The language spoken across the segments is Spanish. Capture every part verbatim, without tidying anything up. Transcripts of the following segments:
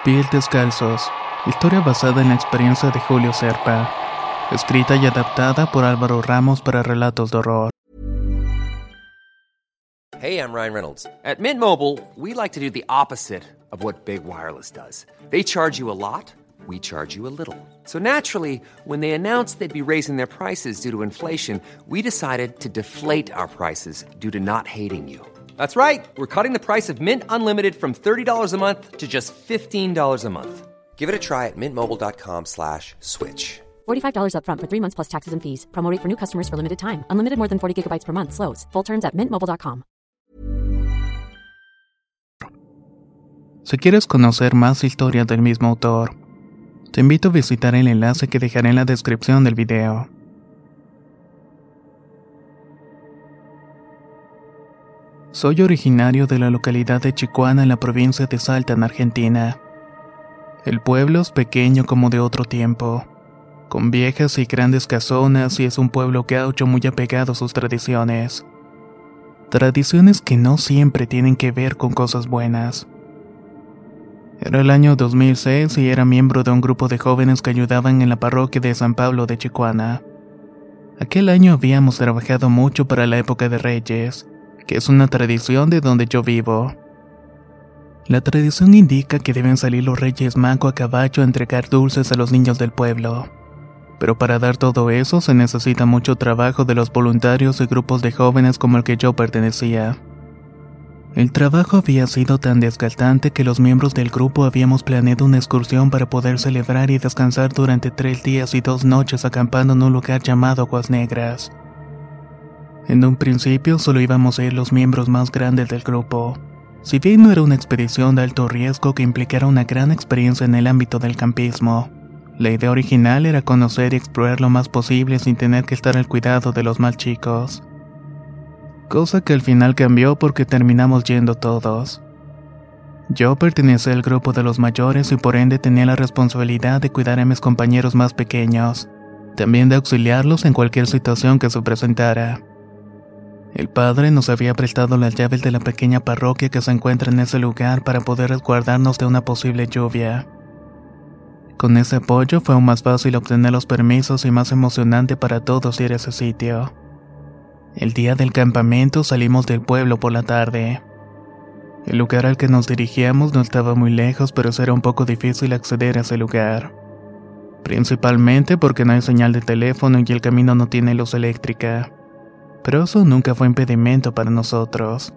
Pies descalzos, historia basada en la experiencia de Julio Serpa, escrita y adaptada por Álvaro Ramos para relatos de horror. Hey, I'm Ryan Reynolds. At Mint Mobile, we like to do the opposite of what Big Wireless does. They charge you a lot, we charge you a little. So naturally, when they announced they'd be raising their prices due to inflation, we decided to deflate our prices due to not hating you. That's right. We're cutting the price of Mint Unlimited from thirty dollars a month to just fifteen dollars a month. Give it a try at mintmobile.com slash switch. forty-five dollars up front for three months plus taxes and fees. Promo rate for new customers for limited time. Unlimited more than forty gigabytes per month. Slows full terms at mint mobile dot com. Si quieres conocer más historias del mismo autor, te invito a visitar el enlace que dejaré en la descripción del video. Soy originario de la localidad de Chicuana en la provincia de Salta, en Argentina. El pueblo es pequeño como de otro tiempo, con viejas y grandes casonas, y es un pueblo gaucho muy apegado a sus tradiciones. Tradiciones que no siempre tienen que ver con cosas buenas. Era el año dos mil seis y era miembro de un grupo de jóvenes que ayudaban en la parroquia de San Pablo de Chicuana. Aquel año habíamos trabajado mucho para la época de Reyes, que es una tradición de donde yo vivo. La tradición indica que deben salir los Reyes Magos a caballo a entregar dulces a los niños del pueblo. Pero para dar todo eso se necesita mucho trabajo de los voluntarios y grupos de jóvenes como el que yo pertenecía. El trabajo había sido tan desgastante que los miembros del grupo habíamos planeado una excursión para poder celebrar y descansar durante tres días y dos noches acampando en un lugar llamado Aguas Negras. En un principio solo íbamos a ir los miembros más grandes del grupo. Si bien no era una expedición de alto riesgo que implicara una gran experiencia en el ámbito del campismo, la idea original era conocer y explorar lo más posible sin tener que estar al cuidado de los más chicos. Cosa que al final cambió porque terminamos yendo todos. Yo pertenecía al grupo de los mayores y por ende tenía la responsabilidad de cuidar a mis compañeros más pequeños, también de auxiliarlos en cualquier situación que se presentara. El padre nos había prestado las llaves de la pequeña parroquia que se encuentra en ese lugar para poder resguardarnos de una posible lluvia. Con ese apoyo fue aún más fácil obtener los permisos y más emocionante para todos ir a ese sitio. El día del campamento salimos del pueblo por la tarde. El lugar al que nos dirigíamos no estaba muy lejos, pero era un poco difícil acceder a ese lugar. Principalmente porque no hay señal de teléfono y el camino no tiene luz eléctrica. Pero eso nunca fue impedimento para nosotros.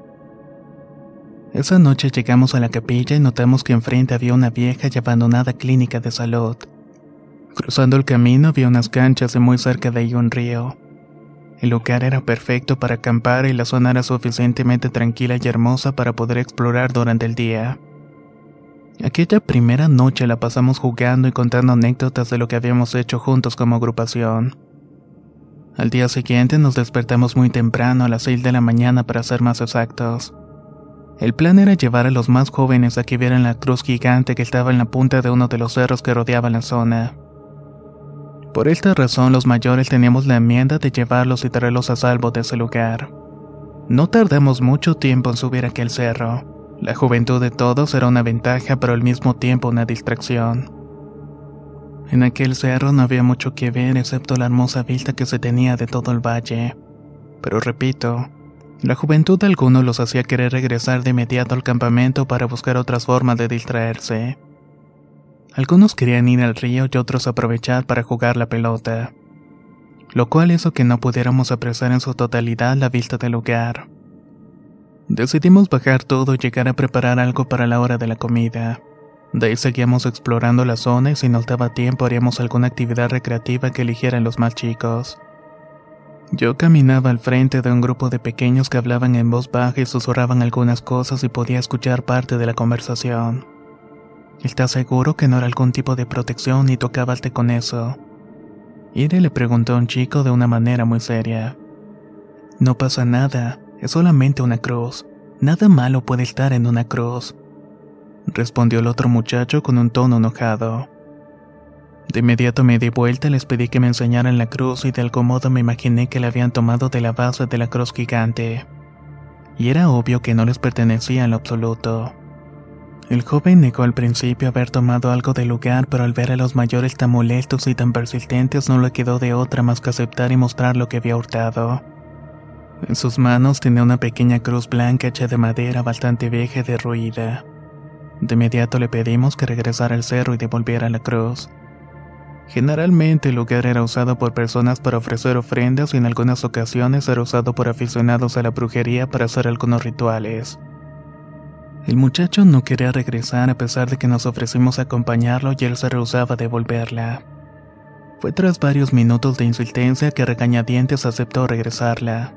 Esa noche llegamos a la capilla y notamos que enfrente había una vieja y abandonada clínica de salud. Cruzando el camino había unas canchas y muy cerca de ahí un río. El lugar era perfecto para acampar y la zona era suficientemente tranquila y hermosa para poder explorar durante el día. Aquella primera noche la pasamos jugando y contando anécdotas de lo que habíamos hecho juntos como agrupación. Al día siguiente nos despertamos muy temprano, a las seis de la mañana para ser más exactos. El plan era llevar a los más jóvenes a que vieran la cruz gigante que estaba en la punta de uno de los cerros que rodeaban la zona. Por esta razón los mayores teníamos la enmienda de llevarlos y traerlos a salvo de ese lugar. No tardamos mucho tiempo en subir aquel cerro. La juventud de todos era una ventaja, pero al mismo tiempo una distracción. En aquel cerro no había mucho que ver excepto la hermosa vista que se tenía de todo el valle. Pero repito, la juventud de algunos los hacía querer regresar de inmediato al campamento para buscar otras formas de distraerse. Algunos querían ir al río y otros aprovechar para jugar la pelota, lo cual hizo que no pudiéramos apreciar en su totalidad la vista del lugar. Decidimos bajar todo y llegar a preparar algo para la hora de la comida. De ahí seguíamos explorando la zona y si nos daba tiempo haríamos alguna actividad recreativa que eligieran los más chicos. Yo caminaba al frente de un grupo de pequeños que hablaban en voz baja y susurraban algunas cosas y podía escuchar parte de la conversación. ¿Estás seguro que no era algún tipo de protección y tú acabaste con eso? Ire le preguntó a un chico de una manera muy seria. No pasa nada, es solamente una cruz. Nada malo puede estar en una cruz, respondió el otro muchacho con un tono enojado. De inmediato me di vuelta y les pedí que me enseñaran la cruz y de algún modo me imaginé que la habían tomado de la base de la cruz gigante. Y era obvio que no les pertenecía en lo absoluto. El joven negó al principio haber tomado algo del lugar, pero al ver a los mayores tan molestos y tan persistentes no le quedó de otra más que aceptar y mostrar lo que había hurtado. En sus manos tenía una pequeña cruz blanca hecha de madera bastante vieja y derruida. De inmediato le pedimos que regresara al cerro y devolviera la cruz. Generalmente el lugar era usado por personas para ofrecer ofrendas y en algunas ocasiones era usado por aficionados a la brujería para hacer algunos rituales. El muchacho no quería regresar a pesar de que nos ofrecimos acompañarlo y él se rehusaba a devolverla. Fue tras varios minutos de insistencia que a regañadientes aceptó regresarla.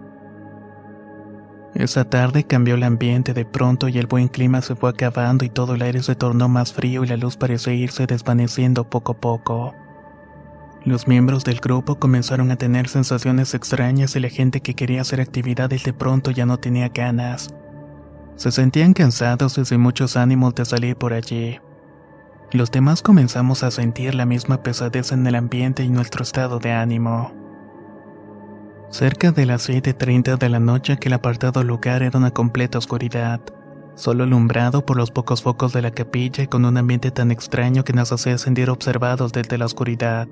Esa tarde cambió el ambiente de pronto y el buen clima se fue acabando y todo el aire se tornó más frío y la luz parecía irse desvaneciendo poco a poco. Los miembros del grupo comenzaron a tener sensaciones extrañas y la gente que quería hacer actividades de pronto ya no tenía ganas. Se sentían cansados y sin muchos ánimos de salir por allí. Los demás comenzamos a sentir la misma pesadez en el ambiente y nuestro estado de ánimo. Cerca de las siete treinta de la noche aquel apartado lugar era una completa oscuridad, solo alumbrado por los pocos focos de la capilla y con un ambiente tan extraño que nos hacía sentir observados desde la oscuridad.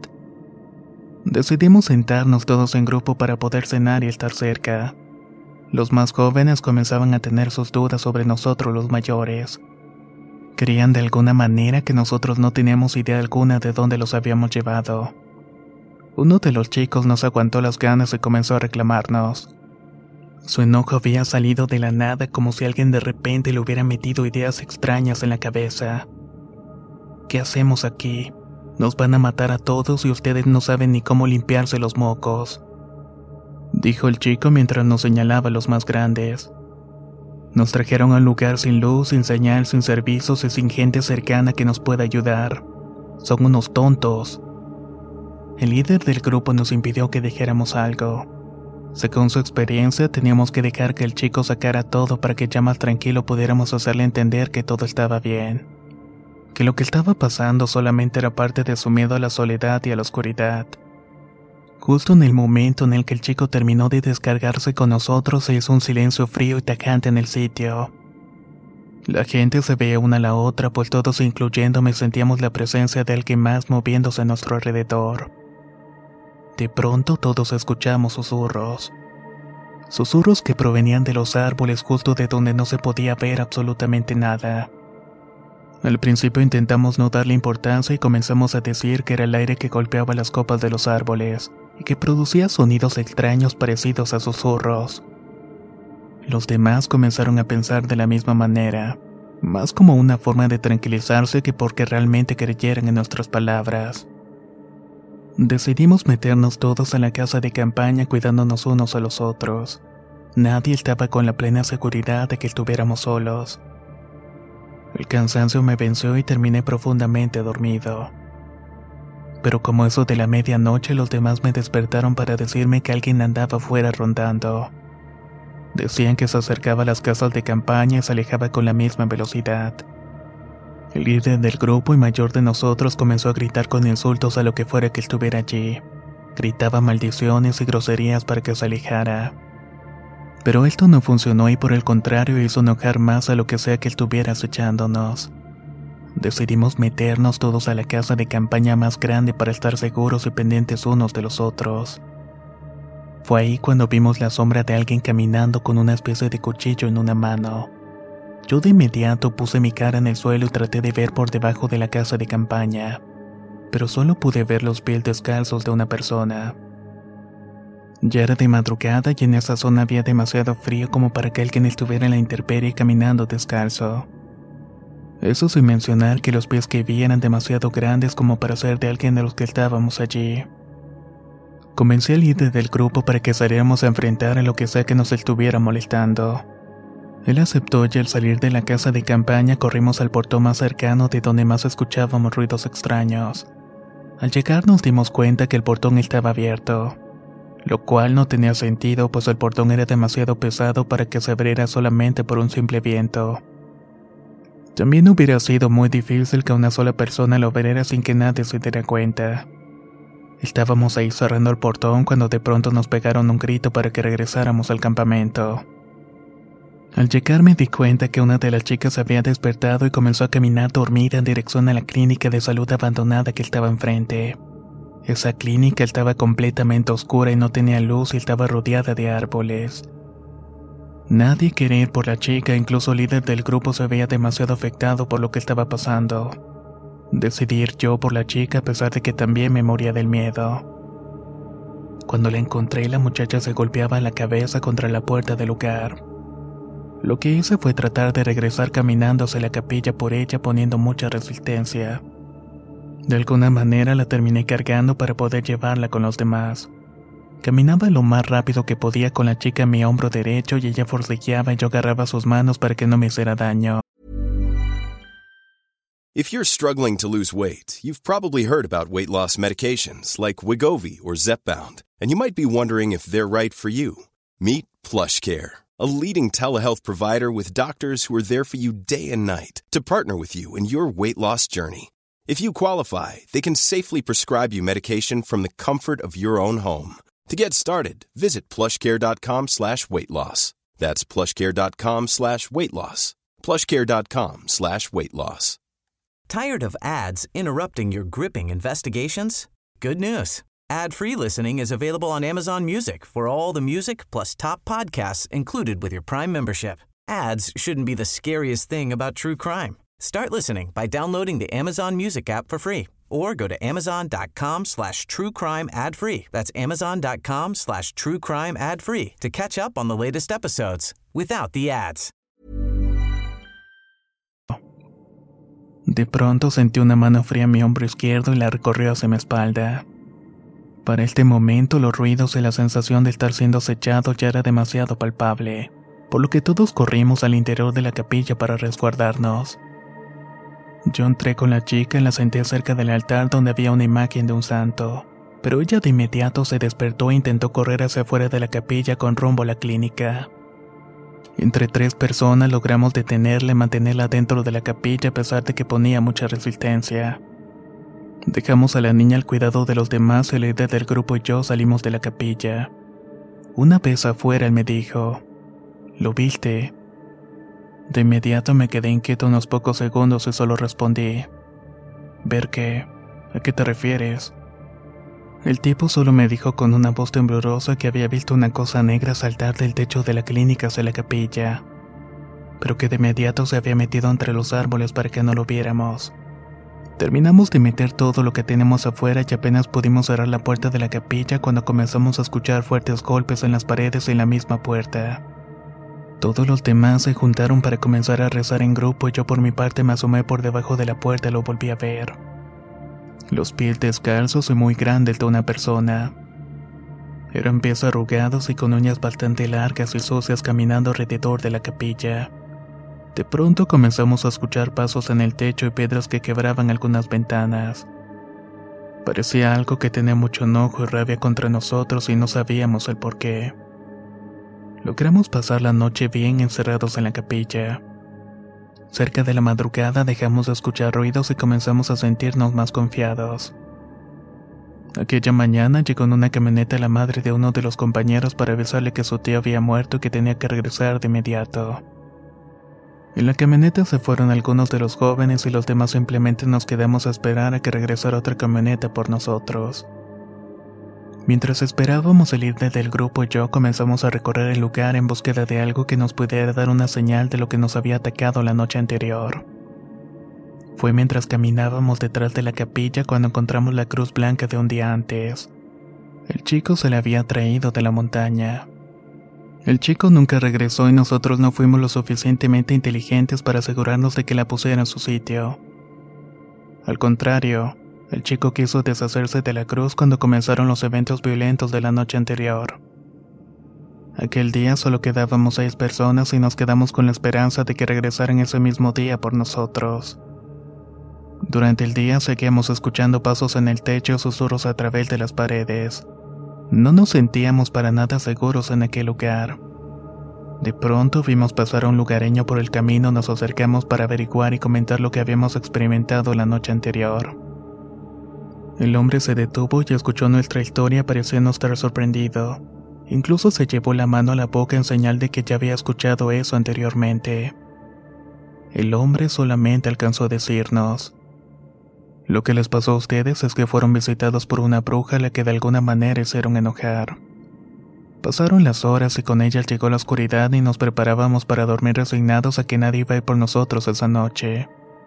Decidimos sentarnos todos en grupo para poder cenar y estar cerca. Los más jóvenes comenzaban a tener sus dudas sobre nosotros los mayores. Creían de alguna manera que nosotros no teníamos idea alguna de dónde los habíamos llevado. Uno de los chicos nos aguantó las ganas y comenzó a reclamarnos. Su enojo había salido de la nada como si alguien de repente le hubiera metido ideas extrañas en la cabeza. ¿Qué hacemos aquí? Nos van a matar a todos y ustedes no saben ni cómo limpiarse los mocos, dijo el chico mientras nos señalaba a los más grandes. Nos trajeron a un lugar sin luz, sin señal, sin servicios y sin gente cercana que nos pueda ayudar. Son unos tontos. El líder del grupo nos impidió que dijéramos algo. Según su experiencia, teníamos que dejar que el chico sacara todo para que ya más tranquilo pudiéramos hacerle entender que todo estaba bien. Que lo que estaba pasando solamente era parte de su miedo a la soledad y a la oscuridad. Justo en el momento en el que el chico terminó de descargarse con nosotros, se hizo un silencio frío y tajante en el sitio. La gente se veía una a la otra, pues todos incluyéndome sentíamos la presencia de alguien más moviéndose a nuestro alrededor. De pronto todos escuchamos susurros. Susurros que provenían de los árboles justo de donde no se podía ver absolutamente nada. Al principio intentamos no darle importancia y comenzamos a decir que era el aire que golpeaba las copas de los árboles y que producía sonidos extraños parecidos a susurros. Los demás comenzaron a pensar de la misma manera, más como una forma de tranquilizarse que porque realmente creyeran en nuestras palabras. Decidimos meternos todos a la casa de campaña cuidándonos unos a los otros. Nadie estaba con la plena seguridad de que estuviéramos solos. El cansancio me venció y terminé profundamente dormido. Pero como eso de la medianoche, los demás me despertaron para decirme que alguien andaba afuera rondando. Decían que se acercaba a las casas de campaña y se alejaba con la misma velocidad. El líder del grupo y mayor de nosotros comenzó a gritar con insultos a lo que fuera que estuviera allí. Gritaba maldiciones y groserías para que se alejara. Pero esto no funcionó y por el contrario hizo enojar más a lo que sea que estuviera acechándonos. Decidimos meternos todos a la casa de campaña más grande para estar seguros y pendientes unos de los otros. Fue ahí cuando vimos la sombra de alguien caminando con una especie de cuchillo en una mano. Yo de inmediato puse mi cara en el suelo y traté de ver por debajo de la casa de campaña, pero solo pude ver los pies descalzos de una persona. Ya era de madrugada y en esa zona había demasiado frío como para que alguien estuviera en la intemperie caminando descalzo. Eso sin mencionar que los pies que vi eran demasiado grandes como para ser de alguien de los que estábamos allí. Convencí al líder del grupo para que saliéramos a enfrentar a lo que sea que nos estuviera molestando. Él aceptó y al salir de la casa de campaña corrimos al portón más cercano de donde más escuchábamos ruidos extraños. Al llegar nos dimos cuenta que el portón estaba abierto, lo cual no tenía sentido pues el portón era demasiado pesado para que se abriera solamente por un simple viento. También hubiera sido muy difícil que una sola persona lo abriera sin que nadie se diera cuenta. Estábamos ahí cerrando el portón cuando de pronto nos pegaron un grito para que regresáramos al campamento. Al llegar me di cuenta que una de las chicas había despertado y comenzó a caminar dormida en dirección a la clínica de salud abandonada que estaba enfrente. Esa clínica estaba completamente oscura y no tenía luz y estaba rodeada de árboles. Nadie quería ir por la chica, incluso el líder del grupo se veía demasiado afectado por lo que estaba pasando. Decidí ir yo por la chica a pesar de que también me moría del miedo. Cuando la encontré, la muchacha se golpeaba la cabeza contra la puerta del lugar. Lo que hice fue tratar de regresar caminando hacia la capilla por ella poniendo mucha resistencia. De alguna manera la terminé cargando para poder llevarla con los demás. Caminaba lo más rápido que podía con la chica en mi hombro derecho y ella forcejeaba y yo agarraba sus manos para que no me hiciera daño. If you're struggling to lose weight, you've probably heard about weight loss medications like Wegovy or Zepbound, and you might be wondering if they're right for you. Meet PlushCare, a leading telehealth provider with doctors who are there for you day and night to partner with you in your weight loss journey. If you qualify, they can safely prescribe you medication from the comfort of your own home. To get started, visit plushcare.com slash weight loss. That's plushcare.com slash weight loss. plushcare.com slash weight loss. Tired of ads interrupting your gripping investigations? Good news. Ad-free listening is available on Amazon Music for all the music plus top podcasts included with your Prime membership. Ads shouldn't be the scariest thing about true crime. Start listening by downloading the Amazon Music app for free or go to amazon.com slash true crime ad free. That's amazon.com slash true crime ad free to catch up on the latest episodes without the ads. De pronto sentí una mano fría en mi hombro izquierdo y la recorrió hacia mi espalda. Para este momento los ruidos y la sensación de estar siendo acechado ya era demasiado palpable, por lo que todos corrimos al interior de la capilla para resguardarnos. Yo entré con la chica y la senté cerca del altar donde había una imagen de un santo, pero ella de inmediato se despertó e intentó correr hacia afuera de la capilla con rumbo a la clínica. Entre tres personas logramos detenerla y mantenerla dentro de la capilla a pesar de que ponía mucha resistencia. Dejamos a la niña al cuidado de los demás y el líder del grupo y yo salimos de la capilla. Una vez afuera él me dijo, ¿lo viste? De inmediato me quedé inquieto unos pocos segundos y solo respondí, ¿ver qué? ¿A qué te refieres? El tipo solo me dijo con una voz temblorosa que había visto una cosa negra saltar del techo de la clínica hacia la capilla, pero que de inmediato se había metido entre los árboles para que no lo viéramos. Terminamos de meter todo lo que tenemos afuera y apenas pudimos cerrar la puerta de la capilla cuando comenzamos a escuchar fuertes golpes en las paredes y en la misma puerta. Todos los demás se juntaron para comenzar a rezar en grupo y yo por mi parte me asomé por debajo de la puerta y lo volví a ver. Los pies descalzos y muy grandes de una persona. Eran pies arrugados y con uñas bastante largas y sucias caminando alrededor de la capilla. De pronto comenzamos a escuchar pasos en el techo y piedras que quebraban algunas ventanas. Parecía algo que tenía mucho enojo y rabia contra nosotros y no sabíamos el por qué. Logramos pasar la noche bien encerrados en la capilla. Cerca de la madrugada dejamos de escuchar ruidos y comenzamos a sentirnos más confiados. Aquella mañana llegó en una camioneta la madre de uno de los compañeros para avisarle que su tío había muerto y que tenía que regresar de inmediato. En la camioneta se fueron algunos de los jóvenes y los demás simplemente nos quedamos a esperar a que regresara otra camioneta por nosotros. Mientras esperábamos, el líder del grupo y yo comenzamos a recorrer el lugar en búsqueda de algo que nos pudiera dar una señal de lo que nos había atacado la noche anterior. Fue mientras caminábamos detrás de la capilla cuando encontramos la cruz blanca de un día antes. El chico se la había traído de la montaña. El chico nunca regresó y nosotros no fuimos lo suficientemente inteligentes para asegurarnos de que la pusiera en su sitio. Al contrario, el chico quiso deshacerse de la cruz cuando comenzaron los eventos violentos de la noche anterior. Aquel día solo quedábamos seis personas y nos quedamos con la esperanza de que regresaran ese mismo día por nosotros. Durante el día seguíamos escuchando pasos en el techo y susurros a través de las paredes. No nos sentíamos para nada seguros en aquel lugar. De pronto vimos pasar a un lugareño por el camino, nos acercamos para averiguar y comentar lo que habíamos experimentado la noche anterior. El hombre se detuvo y escuchó nuestra historia pareciendo estar sorprendido, Incluso se llevó la mano a la boca en señal de que ya había escuchado eso anteriormente. El hombre solamente alcanzó a decirnos: lo que les pasó a ustedes es que fueron visitados por una bruja a la que de alguna manera hicieron enojar. Pasaron las horas y con ellas llegó la oscuridad y nos preparábamos para dormir resignados a que nadie iba a ir por nosotros esa noche.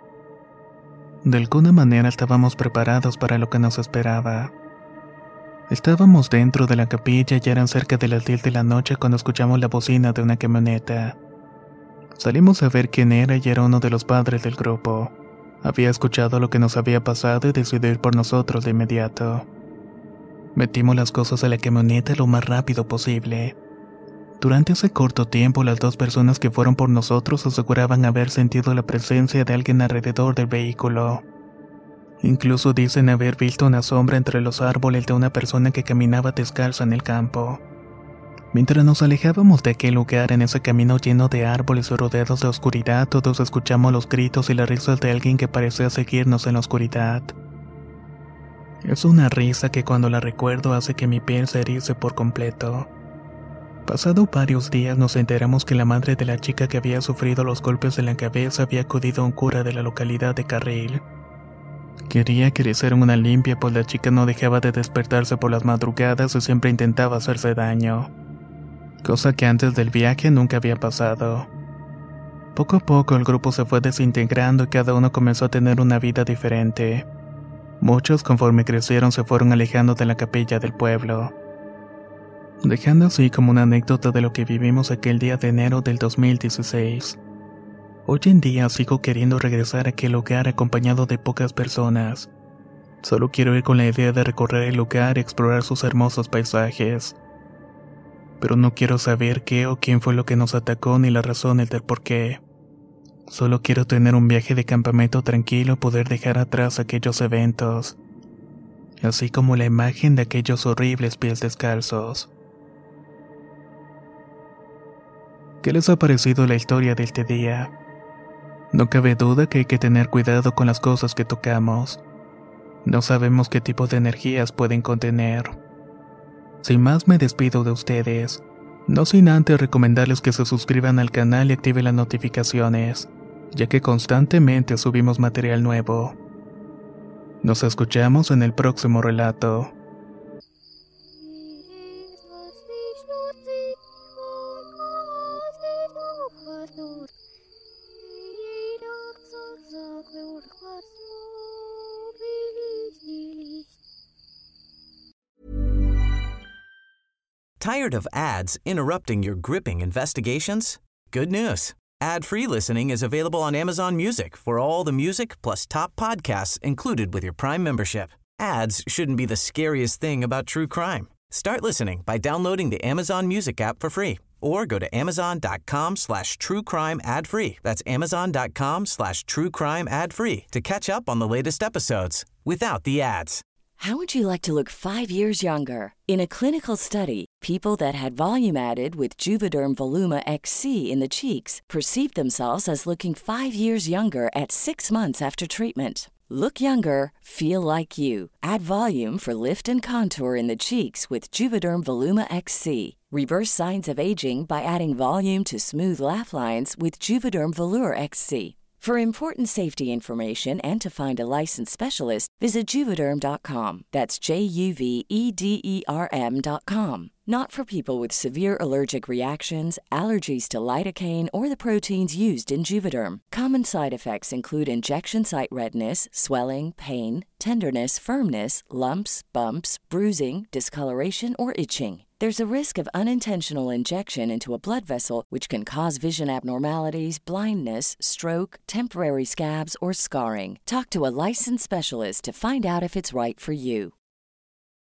De alguna manera estábamos preparados para lo que nos esperaba. Estábamos dentro de la capilla y eran cerca de las diez de la noche cuando escuchamos la bocina de una camioneta. Salimos a ver quién era y era uno de los padres del grupo. Había escuchado lo que nos había pasado y decidió ir por nosotros de inmediato. Metimos las cosas a la camioneta lo más rápido posible. Durante ese corto tiempo, las dos personas que fueron por nosotros aseguraban haber sentido la presencia de alguien alrededor del vehículo. Incluso dicen haber visto una sombra entre los árboles de una persona que caminaba descalza en el campo. Mientras nos alejábamos de aquel lugar en ese camino lleno de árboles y rodeados de oscuridad, todos escuchamos los gritos y las risas de alguien que parecía seguirnos en la oscuridad. Es una risa que cuando la recuerdo hace que mi piel se erice por completo. Pasado varios días nos enteramos que la madre de la chica que había sufrido los golpes en la cabeza había acudido a un cura de la localidad de Carril. Quería que le hicieran una limpia, pues la chica no dejaba de despertarse por las madrugadas y siempre intentaba hacerse daño. Cosa que antes del viaje nunca había pasado. Poco a poco el grupo se fue desintegrando y cada uno comenzó a tener una vida diferente. Muchos, conforme crecieron, se fueron alejando de la capilla del pueblo. Dejando así como una anécdota de lo que vivimos aquel día de enero del dos mil dieciséis. Hoy en día sigo queriendo regresar a aquel lugar acompañado de pocas personas. Solo quiero ir con la idea de recorrer el lugar y explorar sus hermosos paisajes. Pero no quiero saber qué o quién fue lo que nos atacó ni las razones del por qué. Solo quiero tener un viaje de campamento tranquilo y poder dejar atrás aquellos eventos, así como la imagen de aquellos horribles pies descalzos. ¿Qué les ha parecido la historia de este día? No cabe duda que hay que tener cuidado con las cosas que tocamos. No sabemos qué tipo de energías pueden contener. Sin más me despido de ustedes, no sin antes recomendarles que se suscriban al canal y activen las notificaciones, ya que constantemente subimos material nuevo. Nos escuchamos en el próximo relato. Tired of ads interrupting your gripping investigations? Good news. Ad-free listening is available on Amazon Music for all the music plus top podcasts included with your Prime membership. Ads shouldn't be the scariest thing about true crime. Start listening by downloading the Amazon Music app for free or go to amazon.com slash true crime ad free. That's amazon.com slash true crime ad free to catch up on the latest episodes without the ads. How would you like to look five years younger? In a clinical study, people that had volume added with Juvederm Voluma X C in the cheeks perceived themselves as looking five years younger at six months after treatment. Look younger, feel like you. Add volume for lift and contour in the cheeks with Juvederm Voluma X C. Reverse signs of aging by adding volume to smooth laugh lines with Juvederm Volure X C. For important safety information and to find a licensed specialist, visit Juvederm dot com. That's J U V E D E R M dot com. Not for people with severe allergic reactions, allergies to lidocaine, or the proteins used in Juvederm. Common side effects include injection site redness, swelling, pain, tenderness, firmness, lumps, bumps, bruising, discoloration, or itching. There's a risk of unintentional injection into a blood vessel, which can cause vision abnormalities, blindness, stroke, temporary scabs, or scarring. Talk to a licensed specialist to find out if it's right for you.